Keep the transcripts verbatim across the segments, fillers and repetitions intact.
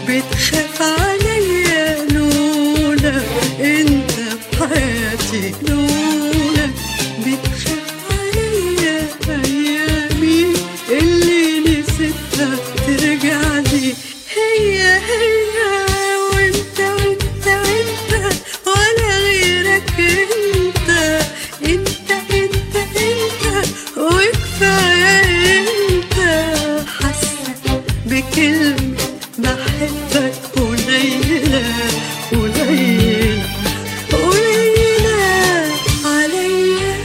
بتخاف عليا لولا انت في حياتي، لولا بتخاف عليا ايامي اللي نسيتها ترجع لي. هي هي وانت وانت وانت ولا غيرك انت، انت انت انت وكفاية انت. حاسة بكلمة بحبك قليلة قليلة قليلة عليا.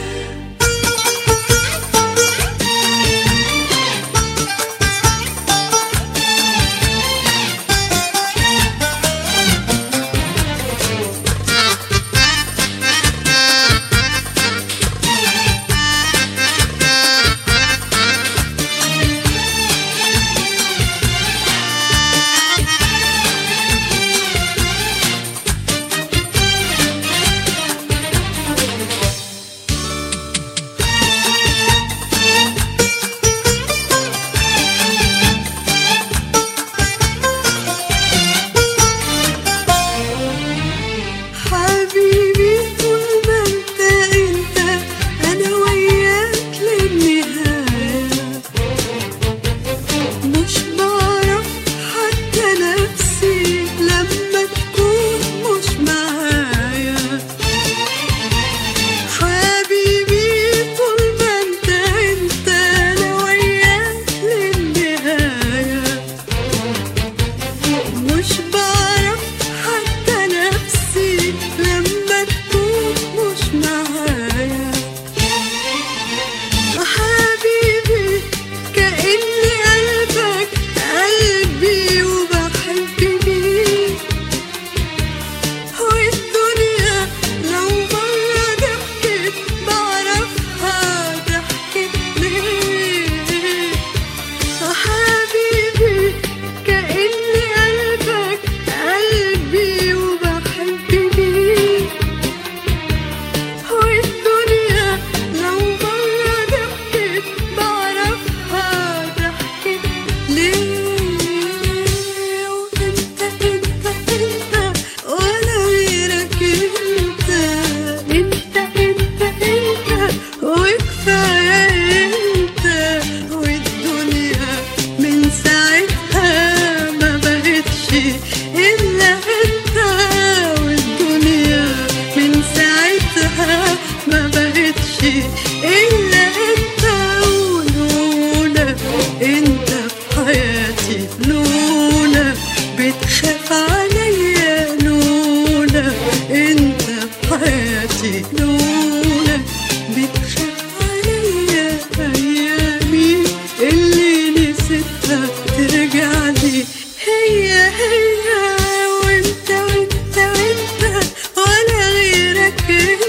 حبيبي طول ما انت انت انا وياك للنهاية، مش بعرف حتى نفسي لما تكون مش معايا. حبيبي طول ما انت انت انا وياك للنهاية، مش بعرف حتى نفسي لما تكون مش معايا. حبيبي كأني قلبك قلبي وبحب بيك، والدنيا لو مرة ضحكت بعرفها ضحكت ليه. حبيبي كأني قلبك قلبي وبحب بيك، والدنيا لو مرة ضحكت بعرفها ضحكت ليه. وانت انت انت ولا غيرك انت، انت انت انت وكفاية انت. والدنيا من ساعتها ما بقتش إلا انت، والدنيا من ساعتها ما بقتش إلا انت. ولولا انت في حياتي، لولا بتخاف عليا، لولا انت في حياتي، لولا بتخاف عليا ايامي اللي نسيتها ترجع لي. هي هي وانت وانت وانت ولا غيرك